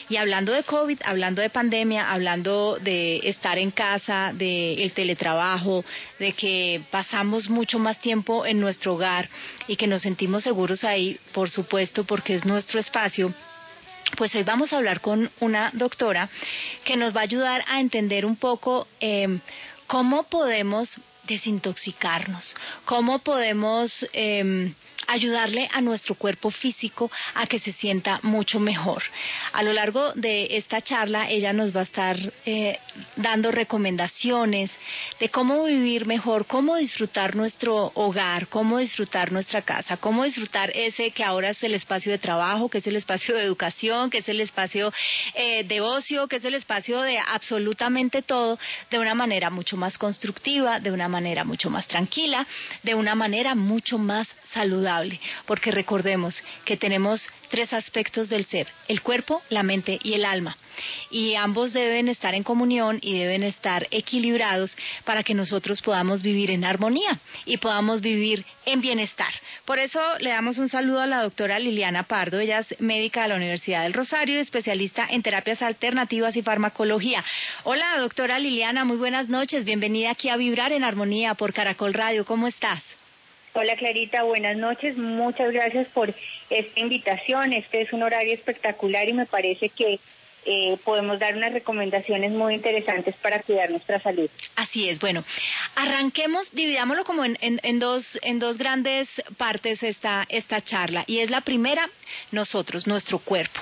Y hablando de COVID, hablando de pandemia, hablando de estar en casa, de el teletrabajo, de que pasamos mucho más tiempo en nuestro hogar y que nos sentimos seguros ahí, por supuesto, porque es nuestro espacio. Pues hoy vamos a hablar con una doctora que nos va a ayudar a entender un poco cómo podemos desintoxicarnos, cómo podemos ayudarle a nuestro cuerpo físico a que se sienta mucho mejor. A lo largo de esta charla ella nos va a estar dando recomendaciones de cómo vivir mejor, cómo disfrutar nuestro hogar, cómo disfrutar nuestra casa, cómo disfrutar ese que ahora es el espacio de trabajo, que es el espacio de educación, que es el espacio de ocio, que es el espacio de absolutamente todo, de una manera mucho más constructiva, de una manera mucho más tranquila, de una manera mucho más saludable, porque recordemos que tenemos 3 aspectos del ser: el cuerpo, la mente y el alma, y ambos deben estar en comunión y deben estar equilibrados para que nosotros podamos vivir en armonía y podamos vivir en bienestar. Por eso le damos un saludo a la doctora Liliana Pardo. Ella es médica de la Universidad del Rosario y especialista en terapias alternativas y farmacología. Hola, doctora Liliana, muy buenas noches, bienvenida aquí a Vibrar en Armonía por Caracol Radio. ¿Cómo estás? Hola Clarita, buenas noches, muchas gracias por esta invitación. Este es un horario espectacular y me parece que podemos dar unas recomendaciones muy interesantes para cuidar nuestra salud. Así es, bueno, arranquemos, dividámoslo como en dos grandes partes esta charla, y es la primera, nuestro cuerpo.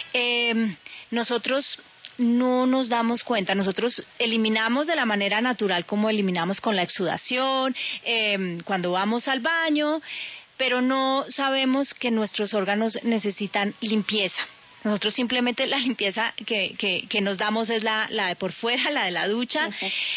Nosotros no nos damos cuenta, nosotros eliminamos de la manera natural como eliminamos con la exudación, cuando vamos al baño, pero no sabemos que nuestros órganos necesitan limpieza. Nosotros simplemente la limpieza que nos damos es la de por fuera, la de la ducha,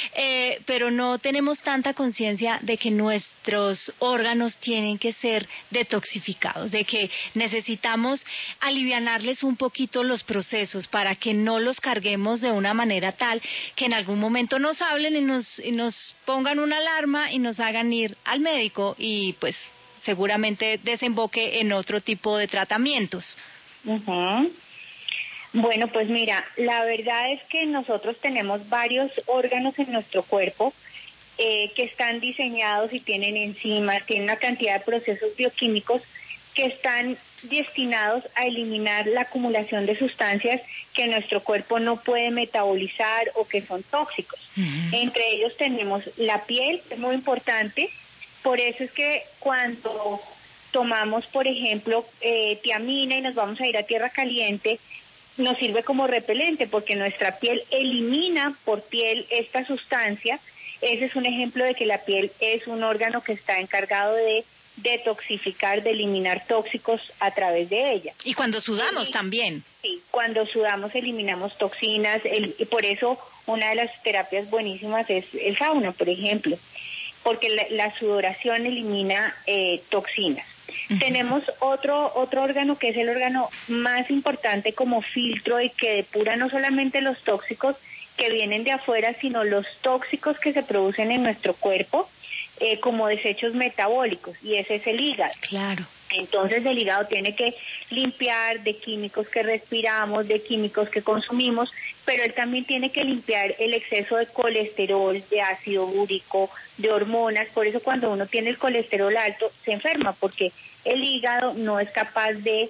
pero no tenemos tanta conciencia de que nuestros órganos tienen que ser detoxificados, de que necesitamos alivianarles un poquito los procesos para que no los carguemos de una manera tal que en algún momento nos hablen y nos pongan una alarma y nos hagan ir al médico y pues seguramente desemboque en otro tipo de tratamientos. Uh-huh. Bueno, pues mira, la verdad es que nosotros tenemos varios órganos en nuestro cuerpo que están diseñados y tienen enzimas, tienen una cantidad de procesos bioquímicos que están destinados a eliminar la acumulación de sustancias que nuestro cuerpo no puede metabolizar o que son tóxicos. Uh-huh. Entre ellos tenemos la piel, que es muy importante, por eso es que cuando tomamos, por ejemplo, tiamina y nos vamos a ir a tierra caliente, nos sirve como repelente porque nuestra piel elimina por piel esta sustancia. Ese es un ejemplo de que la piel es un órgano que está encargado de detoxificar, de eliminar tóxicos a través de ella. Y cuando sudamos también. Sí, cuando sudamos eliminamos toxinas, y por eso una de las terapias buenísimas es el sauna, por ejemplo, porque la sudoración elimina toxinas. Uh-huh. Tenemos otro órgano que es el órgano más importante como filtro y que depura no solamente los tóxicos que vienen de afuera, sino los tóxicos que se producen en nuestro cuerpo como desechos metabólicos, y ese es el hígado. Claro. Entonces el hígado tiene que limpiar de químicos que respiramos, de químicos que consumimos, pero él también tiene que limpiar el exceso de colesterol, de ácido úrico, de hormonas. Por eso cuando uno tiene el colesterol alto se enferma, porque el hígado no es capaz de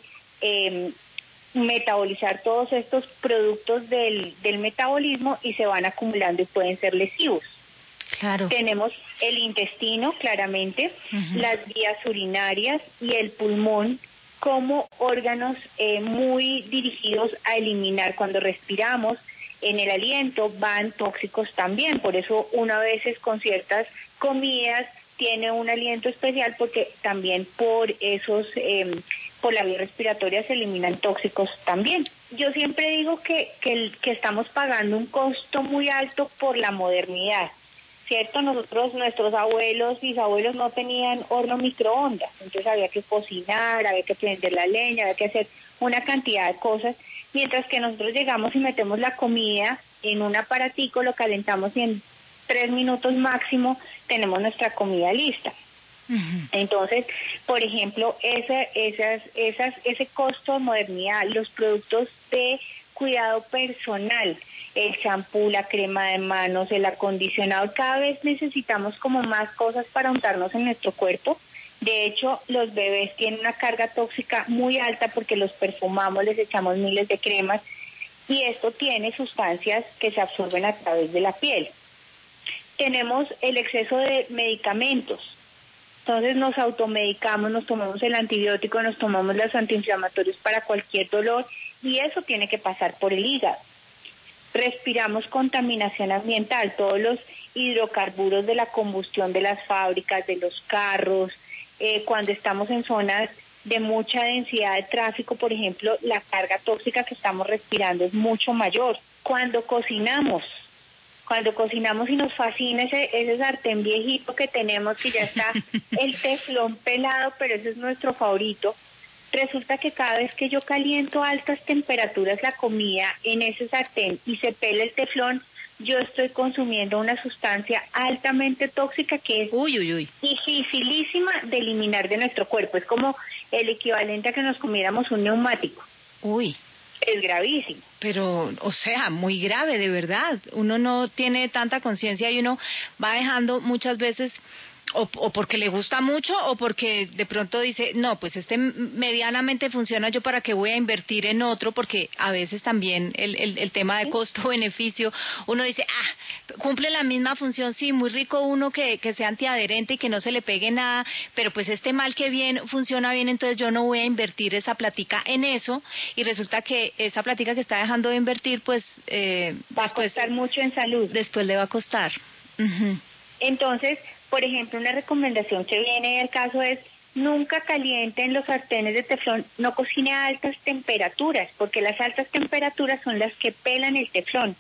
metabolizar todos estos productos del metabolismo y se van acumulando y pueden ser lesivos. Claro. Tenemos el intestino, claramente, uh-huh, las vías urinarias y el pulmón como órganos muy dirigidos a eliminar. Cuando respiramos, en el aliento van tóxicos también, por eso una veces con ciertas comidas tiene un aliento especial, porque también por esos, por la vía respiratoria se eliminan tóxicos también. Yo siempre digo que estamos pagando un costo muy alto por la modernidad. ¿Cierto? Nuestros abuelos, bisabuelos no tenían horno microondas, entonces había que cocinar, había que prender la leña, había que hacer una cantidad de cosas, mientras que nosotros llegamos y metemos la comida en un aparatico, lo calentamos y en 3 minutos máximo tenemos nuestra comida lista. Uh-huh. Entonces, por ejemplo, ese costo de modernidad, los productos de cuidado personal, el champú, la crema de manos, el acondicionador. Cada vez necesitamos como más cosas para untarnos en nuestro cuerpo. De hecho, los bebés tienen una carga tóxica muy alta porque los perfumamos, les echamos miles de cremas y esto tiene sustancias que se absorben a través de la piel. Tenemos el exceso de medicamentos. Entonces nos automedicamos, nos tomamos el antibiótico, nos tomamos los antiinflamatorios para cualquier dolor y eso tiene que pasar por el hígado. Respiramos contaminación ambiental, todos los hidrocarburos de la combustión de las fábricas, de los carros, cuando estamos en zonas de mucha densidad de tráfico, por ejemplo, la carga tóxica que estamos respirando es mucho mayor. Cuando cocinamos y nos fascina ese sartén viejito que tenemos, que ya está el teflón pelado, pero ese es nuestro favorito, resulta que cada vez que yo caliento a altas temperaturas la comida en ese sartén y se pela el teflón, yo estoy consumiendo una sustancia altamente tóxica que es dificilísima de eliminar de nuestro cuerpo. Es como el equivalente a que nos comiéramos un neumático. Uy. Es gravísimo. Pero, o sea, muy grave, de verdad. Uno no tiene tanta conciencia y uno va dejando muchas veces, o porque le gusta mucho, o porque de pronto dice, no, pues este medianamente funciona, yo para qué voy a invertir en otro, porque a veces también el tema de costo-beneficio, uno dice, cumple la misma función, sí, muy rico uno que sea antiadherente y que no se le pegue nada, pero pues este mal que bien funciona bien, entonces yo no voy a invertir esa platica en eso, y resulta que esa platica que está dejando de invertir, pues va a costar mucho en salud. Después le va a costar. Uh-huh. Entonces, por ejemplo, una recomendación que viene del caso es nunca calienten los sartenes de teflón, no cocine a altas temperaturas, porque las altas temperaturas son las que pelan el teflón.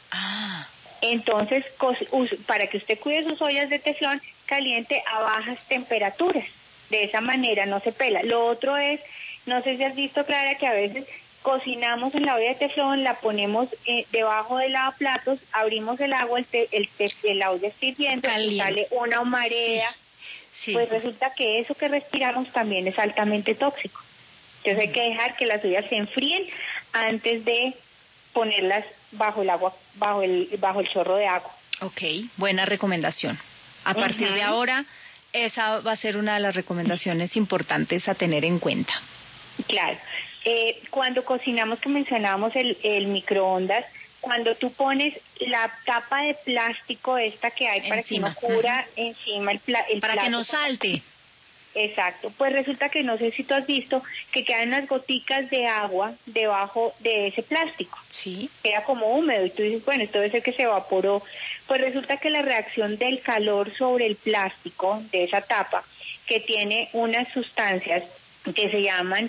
Entonces, para que usted cuide sus ollas de teflón, caliente a bajas temperaturas. De esa manera no se pela. Lo otro es, no sé si has visto, Clara, que a veces cocinamos en la olla de teflón, la ponemos debajo del lavaplatos, abrimos el agua, la olla está hirviendo, sale una marea, pues resulta que eso que respiramos también es altamente tóxico. Entonces hay que dejar que las ollas se enfríen antes de ponerlas bajo el agua, bajo el chorro de agua. Ok, buena recomendación. A partir de ahora, esa va a ser una de las recomendaciones importantes a tener en cuenta. Claro. Cuando cocinamos, que mencionábamos el microondas, cuando tú pones la tapa de plástico esta que hay para que no cubra encima el para plástico, que no salte. Exacto, pues resulta que no sé si tú has visto que quedan unas goticas de agua debajo de ese plástico. Sí. Queda como húmedo y tú dices, bueno, esto debe ser que se evaporó. Pues resulta que la reacción del calor sobre el plástico de esa tapa, que tiene unas sustancias que se llaman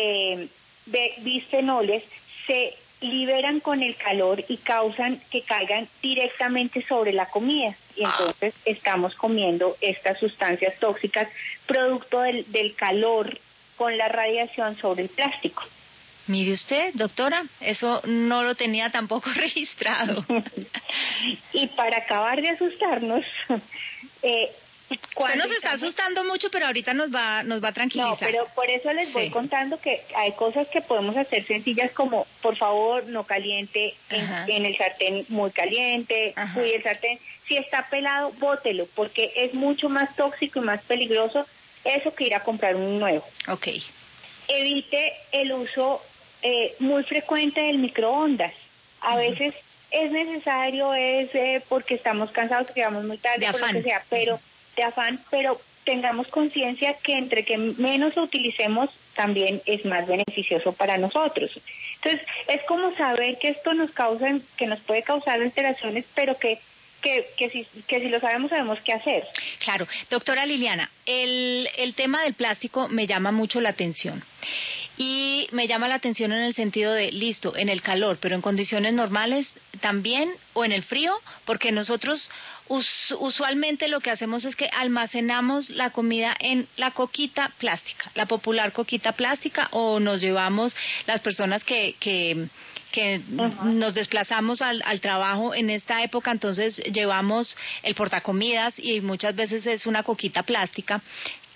bisfenoles, se liberan con el calor y causan que caigan directamente sobre la comida. Y entonces estamos comiendo estas sustancias tóxicas producto del calor con la radiación sobre el plástico. Mire usted, doctora, eso no lo tenía tampoco registrado. Y para acabar de asustarnos, usted nos está asustando mucho, pero ahorita nos va a tranquilizar. No, pero por eso les voy contando que hay cosas que podemos hacer sencillas, como, por favor, no caliente en el sartén muy caliente, cuide el sartén. Si está pelado, bótelo, porque es mucho más tóxico y más peligroso eso que ir a comprar un nuevo. Ok. Evite el uso muy frecuente del microondas. A veces es necesario, porque estamos cansados, que llegamos muy tarde, por lo que sea, pero de afán, pero tengamos conciencia que entre que menos lo utilicemos también es más beneficioso para nosotros. Entonces, es como saber que esto nos puede causar alteraciones, pero que si lo sabemos qué hacer. Claro, doctora Liliana, el tema del plástico me llama mucho la atención. Y me llama la atención en el sentido de, listo, en el calor, pero en condiciones normales también, o en el frío, porque nosotros usualmente lo que hacemos es que almacenamos la comida en la coquita plástica, la popular coquita plástica, o nos llevamos las personas que nos desplazamos al trabajo en esta época, entonces llevamos el portacomidas y muchas veces es una coquita plástica.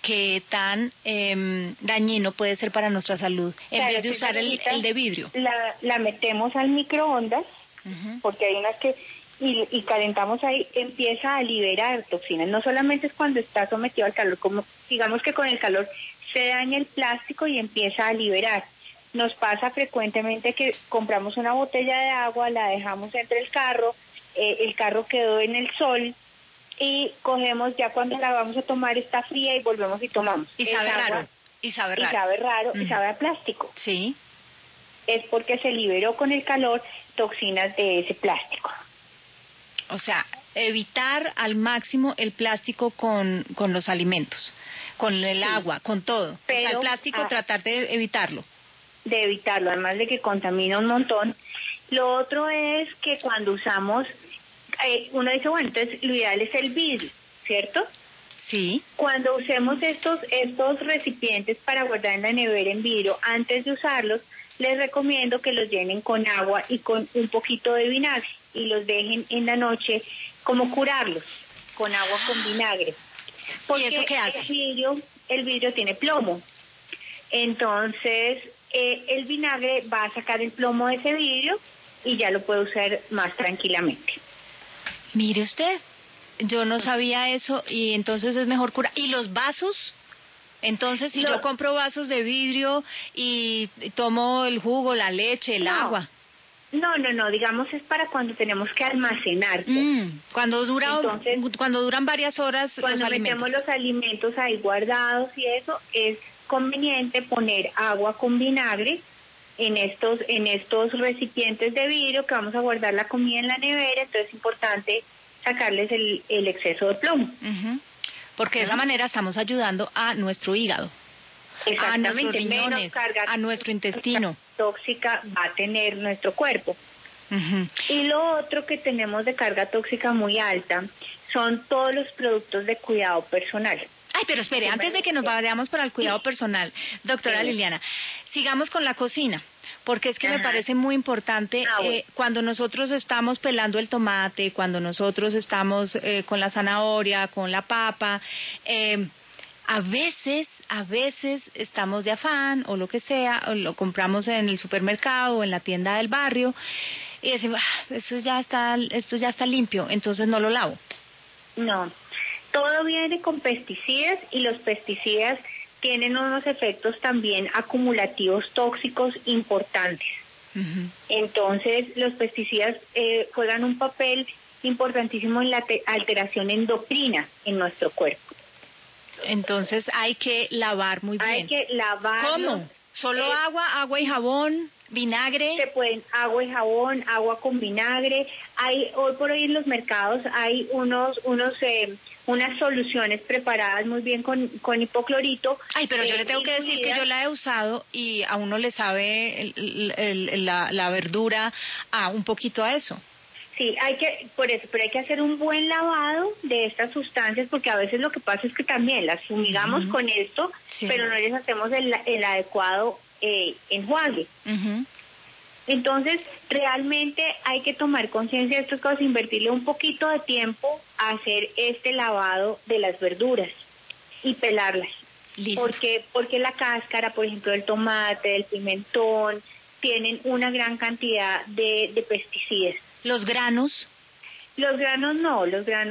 qué tan dañino puede ser para nuestra salud en Claro, vez de usar el de vidrio. La metemos al microondas, porque hay unas que, y calentamos ahí, empieza a liberar toxinas. No solamente es cuando está sometido al calor, como digamos que con el calor se daña el plástico y empieza a liberar. Nos pasa frecuentemente que compramos una botella de agua, la dejamos entre el carro quedó en el sol, y cogemos, ya cuando la vamos a tomar está fría y volvemos y tomamos. Y sabe raro. Y sabe raro. Y sabe a plástico. Sí. Es porque se liberó con el calor toxinas de ese plástico. O sea, evitar al máximo el plástico con los alimentos, con el agua, con todo. Pero, o sea, el plástico tratar de evitarlo. De evitarlo, además de que contamina un montón. Lo otro es que cuando usamos, uno dice, bueno, entonces lo ideal es el vidrio, ¿cierto? Sí. Cuando usemos estos recipientes para guardar en la nevera en vidrio, antes de usarlos, les recomiendo que los llenen con agua y con un poquito de vinagre y los dejen en la noche como curarlos con agua con vinagre. Porque ¿y eso qué hace? El vidrio tiene plomo. Entonces, el vinagre va a sacar el plomo de ese vidrio y ya lo puede usar más tranquilamente. Mire usted, yo no sabía eso, y entonces es mejor curar. ¿Y los vasos? Entonces, si yo compro vasos de vidrio y tomo el jugo, la leche, el agua. No, digamos es para cuando tenemos que almacenar. Cuando duran varias horas los alimentos. Cuando metemos los alimentos ahí guardados y eso, es conveniente poner agua con vinagre en estos recipientes de vidrio que vamos a guardar la comida en la nevera. Entonces es importante sacarles el exceso de plomo. Porque de esa manera estamos ayudando a nuestro hígado, a nuestros riñones, a nuestro intestino. Tóxica va a tener nuestro cuerpo. Y lo otro que tenemos de carga tóxica muy alta son todos los productos de cuidado personal. Ay, pero espere, antes de que nos vayamos para el cuidado personal, doctora Liliana, sigamos con la cocina, porque es que me parece muy importante cuando nosotros estamos pelando el tomate, cuando nosotros estamos con la zanahoria, con la papa, a veces estamos de afán o lo que sea, o lo compramos en el supermercado o en la tienda del barrio y decimos, esto ya está limpio, entonces no lo lavo. No, todo viene con pesticidas y los pesticidas tienen unos efectos también acumulativos tóxicos importantes. Entonces, los pesticidas juegan un papel importantísimo en la alteración endocrina en nuestro cuerpo. Entonces, hay que lavar muy bien. Hay que lavar. ¿Cómo? ¿Solo agua y jabón, vinagre? Se pueden agua y jabón, agua con vinagre. Hoy por hoy en los mercados hay unas soluciones preparadas muy bien con hipoclorito. Ay, pero yo le tengo que decir que yo la he usado y a uno le sabe la verdura un poquito a eso. Sí, pero hay que hacer un buen lavado de estas sustancias, porque a veces lo que pasa es que también las fumigamos con esto, pero no les hacemos el adecuado enjuague. Entonces, realmente hay que tomar conciencia de estas cosas, invertirle un poquito de tiempo a hacer este lavado de las verduras y pelarlas. Listo. Porque la cáscara, por ejemplo, del tomate, del pimentón, tienen una gran cantidad de pesticidas. ¿Los granos? Los granos no,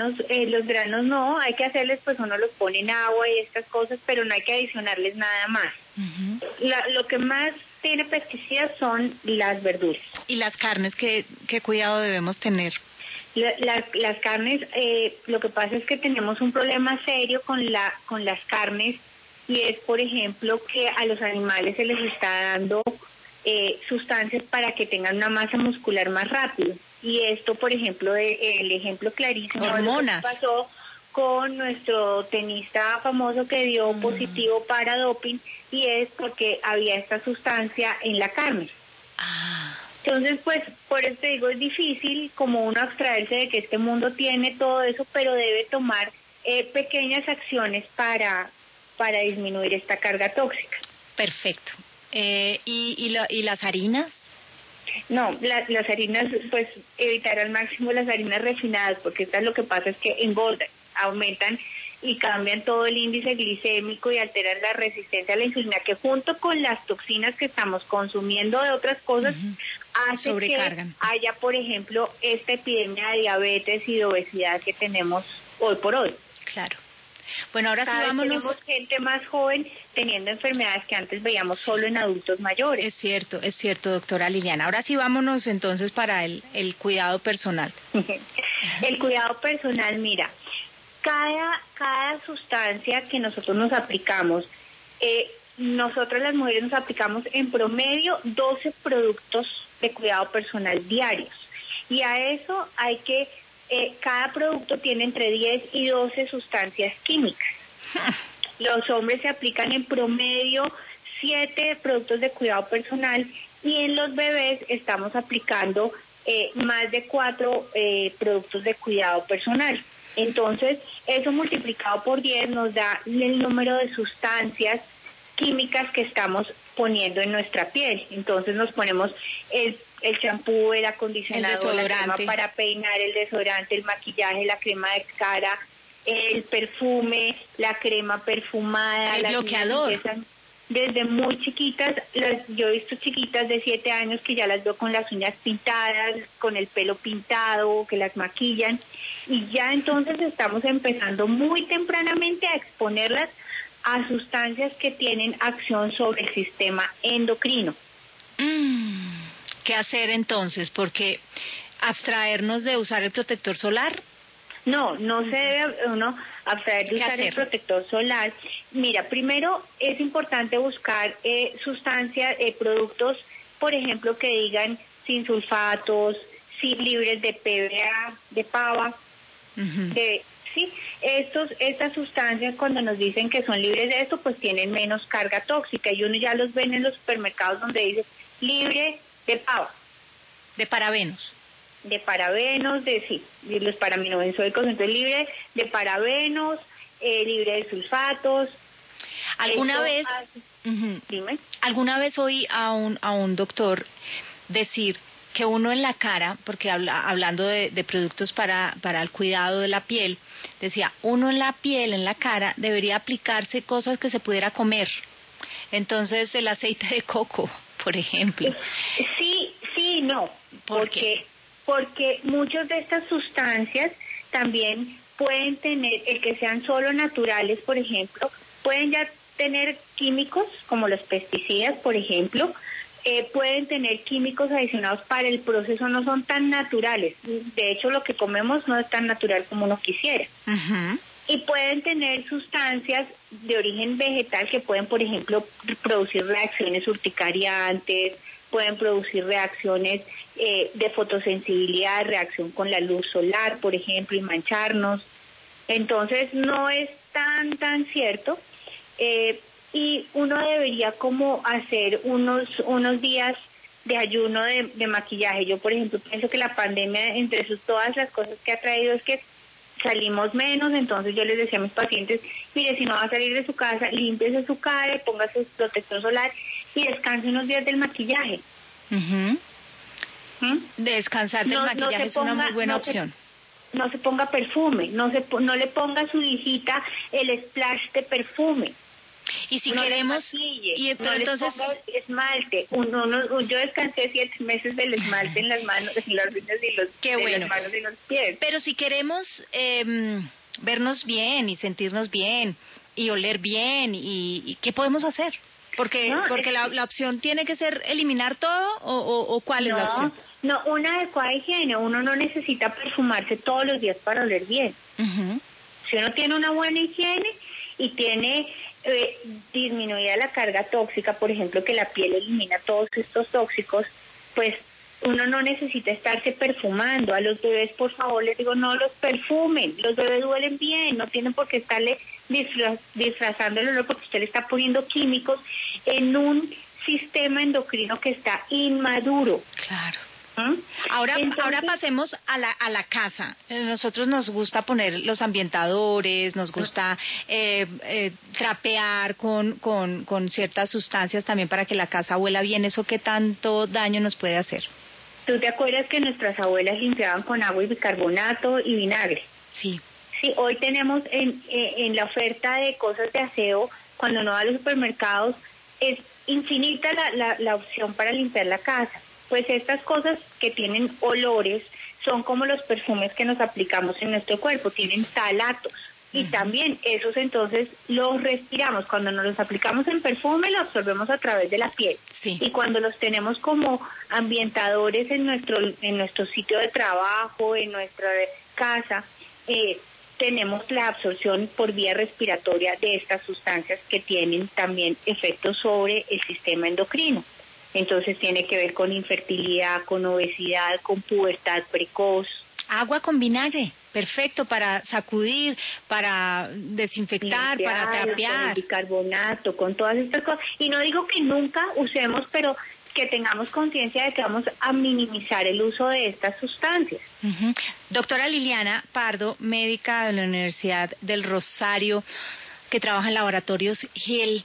hay que hacerles, pues uno los pone en agua y estas cosas, pero no hay que adicionarles nada más. Lo que más tiene pesticidas son las verduras. ¿Y las carnes? ¿Qué cuidado debemos tener? Las carnes, lo que pasa es que tenemos un problema serio con las carnes, y es, por ejemplo, que a los animales se les está dando sustancias para que tengan una masa muscular más rápido. Y esto, por ejemplo, el ejemplo clarísimo de lo que pasó con nuestro tenista famoso que dio positivo para doping, y es porque había esta sustancia en la carne. Entonces, pues, por eso te digo, es difícil como uno abstraerse de que este mundo tiene todo eso, pero debe tomar pequeñas acciones para disminuir esta carga tóxica. Perfecto. ¿Y las harinas? No, las harinas, pues evitar al máximo las harinas refinadas, porque lo que pasa es que engordan, aumentan y cambian todo el índice glicémico y alteran la resistencia a la insulina, que junto con las toxinas que estamos consumiendo de otras cosas, hace que haya, por ejemplo, esta epidemia de diabetes y de obesidad que tenemos hoy por hoy. Claro. Bueno, ahora sí vámonos. Tenemos gente más joven teniendo enfermedades que antes veíamos solo en adultos mayores. Es cierto, doctora Liliana. Ahora sí vámonos entonces para el cuidado personal. El cuidado personal, mira, cada sustancia que nosotros nos aplicamos, nosotros las mujeres nos aplicamos en promedio 12 productos de cuidado personal diarios. Y a eso hay que... cada producto tiene entre 10 y 12 sustancias químicas. Los hombres se aplican en promedio 7 productos de cuidado personal y en los bebés estamos aplicando más de 4 productos de cuidado personal. Entonces, eso multiplicado por 10 nos da el número de sustancias químicas que estamos poniendo en nuestra piel. Entonces nos ponemos el champú, el acondicionador, la crema para peinar, el desodorante, el maquillaje, la crema de cara, el perfume, la crema perfumada, el bloqueador. Desde muy chiquitas, yo he visto chiquitas de 7 años que ya las veo con las uñas pintadas, con el pelo pintado, que las maquillan, y ya entonces estamos empezando muy tempranamente a exponerlas a sustancias que tienen acción sobre el sistema endocrino. ¿Qué hacer entonces? Porque abstraernos de usar el protector solar. No se debe uno abstraer de usar el protector solar. Mira, primero es importante buscar sustancias, productos, por ejemplo, que digan sin sulfatos, libres de PVA, de PAVA, sí, estas sustancias cuando nos dicen que son libres de esto, pues tienen menos carga tóxica y uno ya los ve en los supermercados donde dice libre de PAVA. De parabenos. De parabenos, de los paraminobenzoicos, entonces libre de parabenos, libre de sulfatos. ¿Alguna vez? Dime. ¿Alguna vez oí a un doctor decir que uno en la cara, porque hablando de productos para el cuidado de la piel, decía, uno en la piel, en la cara, debería aplicarse cosas que se pudiera comer? Entonces, el aceite de coco, por ejemplo. Sí, no. Porque muchas de estas sustancias también pueden tener, el que sean solo naturales, por ejemplo, pueden ya tener químicos, como los pesticidas, por ejemplo, pueden tener químicos adicionados para el proceso, no son tan naturales. De hecho, lo que comemos no es tan natural como uno quisiera. Y pueden tener sustancias de origen vegetal que pueden, por ejemplo, producir reacciones urticariantes, pueden producir reacciones de fotosensibilidad, reacción con la luz solar, por ejemplo, y mancharnos. Entonces, no es tan cierto. Y uno debería como hacer unos días de ayuno de maquillaje. Yo, por ejemplo, pienso que la pandemia, entre todas las cosas que ha traído, es que salimos menos. Entonces yo les decía a mis pacientes, mire, si no va a salir de su casa, límpiese su cara, póngase su protector solar y descanse unos días del maquillaje. Descansar del maquillaje es una muy buena opción. No se ponga perfume, no le ponga a su hijita el splash de perfume. Y si queremos, pero entonces esmalte. Yo descansé 7 meses del esmalte en las manos, en las uñas y las manos y los pies. Pero si queremos vernos bien y sentirnos bien y oler bien, y ¿qué podemos hacer? Porque la opción tiene que ser eliminar todo, o ¿cuál es la opción? No, una adecuada higiene. Uno no necesita perfumarse todos los días para oler bien. Si uno tiene una buena higiene y tiene disminuida la carga tóxica, por ejemplo, que la piel elimina todos estos tóxicos, pues uno no necesita estarse perfumando. A los bebés, por favor, les digo, no los perfumen. Los bebés huelen bien, no tienen por qué estarle disfrazando el olor, porque usted le está poniendo químicos en un sistema endocrino que está inmaduro. Claro. Ahora pasemos a la casa. Nosotros nos gusta poner los ambientadores, nos gusta trapear con ciertas sustancias también para que la casa huela bien. ¿Eso qué tanto daño nos puede hacer? ¿Tú te acuerdas que nuestras abuelas limpiaban con agua y bicarbonato y vinagre? Sí. Sí, hoy tenemos en la oferta de cosas de aseo, cuando uno va a los supermercados, es infinita la opción para limpiar la casa. Pues estas cosas que tienen olores son como los perfumes que nos aplicamos en nuestro cuerpo, tienen talatos. Y también esos entonces los respiramos. Cuando nos los aplicamos en perfume, los absorbemos a través de la piel. Sí. Y cuando los tenemos como ambientadores en nuestro sitio de trabajo, en nuestra casa, tenemos la absorción por vía respiratoria de estas sustancias que tienen también efectos sobre el sistema endocrino. Entonces tiene que ver con infertilidad, con obesidad, con pubertad precoz. Agua con vinagre, perfecto para sacudir, para desinfectar, limpiar, para trapear. Con bicarbonato, con todas estas cosas. Y no digo que nunca usemos, pero que tengamos conciencia de que vamos a minimizar el uso de estas sustancias. Doctora Liliana Pardo, médica de la Universidad del Rosario, que trabaja en laboratorios Hill,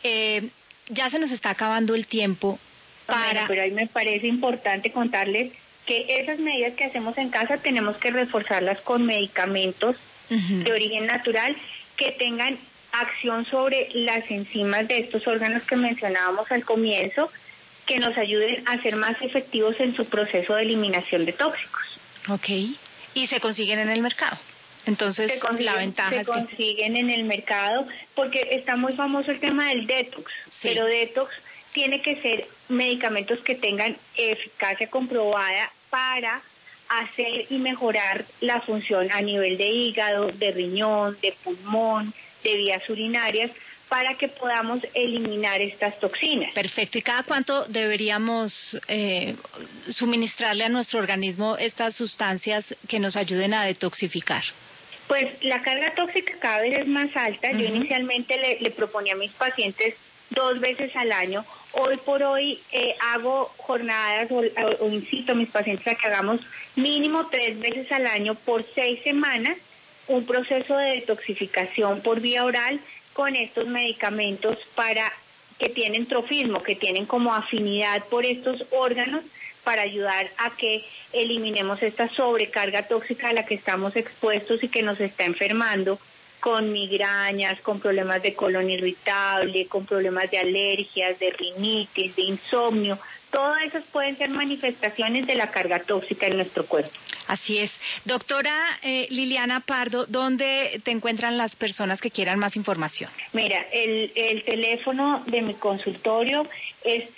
ya se nos está acabando el tiempo para... Pero ahí me parece importante contarles que esas medidas que hacemos en casa tenemos que reforzarlas con medicamentos de origen natural que tengan acción sobre las enzimas de estos órganos que mencionábamos al comienzo, que nos ayuden a ser más efectivos en su proceso de eliminación de tóxicos. Ok, y se consiguen en el mercado. Entonces, la ventaja es que... Se consiguen en el mercado porque está muy famoso el tema del detox, pero detox tiene que ser medicamentos que tengan eficacia comprobada para hacer y mejorar la función a nivel de hígado, de riñón, de pulmón, de vías urinarias, para que podamos eliminar estas toxinas. Perfecto. ¿Y cada cuánto deberíamos suministrarle a nuestro organismo estas sustancias que nos ayuden a detoxificar? Pues la carga tóxica cada vez es más alta. Yo inicialmente le proponía a mis pacientes 2 veces al año. Hoy por hoy hago jornadas o incito a mis pacientes a que hagamos mínimo 3 veces al año por 6 semanas un proceso de detoxificación por vía oral con estos medicamentos que tienen trofismo, que tienen como afinidad por estos órganos para ayudar a que eliminemos esta sobrecarga tóxica a la que estamos expuestos y que nos está enfermando con migrañas, con problemas de colon irritable, con problemas de alergias, de rinitis, de insomnio. Todas esas pueden ser manifestaciones de la carga tóxica en nuestro cuerpo. Así es. Doctora Liliana Pardo, ¿dónde te encuentran las personas que quieran más información? Mira, el teléfono de mi consultorio es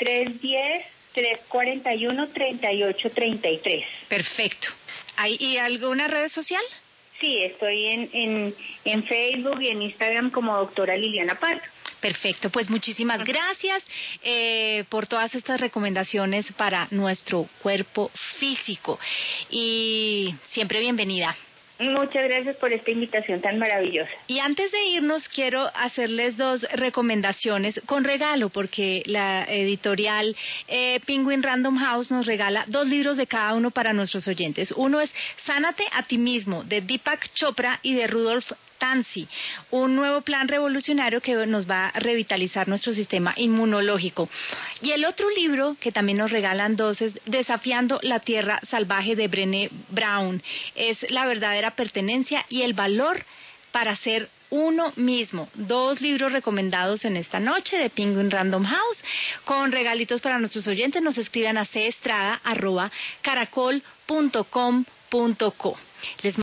310-341-3833. Perfecto. ¿Y alguna red social? Sí, estoy en Facebook y en Instagram como doctora Liliana Pardo. Perfecto, pues muchísimas gracias por todas estas recomendaciones para nuestro cuerpo físico y siempre bienvenida. Muchas gracias por esta invitación tan maravillosa. Y antes de irnos quiero hacerles 2 recomendaciones con regalo porque la editorial Penguin Random House nos regala 2 libros de cada uno para nuestros oyentes. Uno es Sánate a ti mismo de Deepak Chopra y de Rudolf Tanzi, un nuevo plan revolucionario que nos va a revitalizar nuestro sistema inmunológico. Y el otro libro que también nos regalan 2 es Desafiando la Tierra Salvaje de Brené Brown. Es la verdadera pertenencia y el valor para ser uno mismo. 2 libros recomendados en esta noche de Penguin Random House con regalitos para nuestros oyentes. Nos escriban a cestrada@caracol.com.co.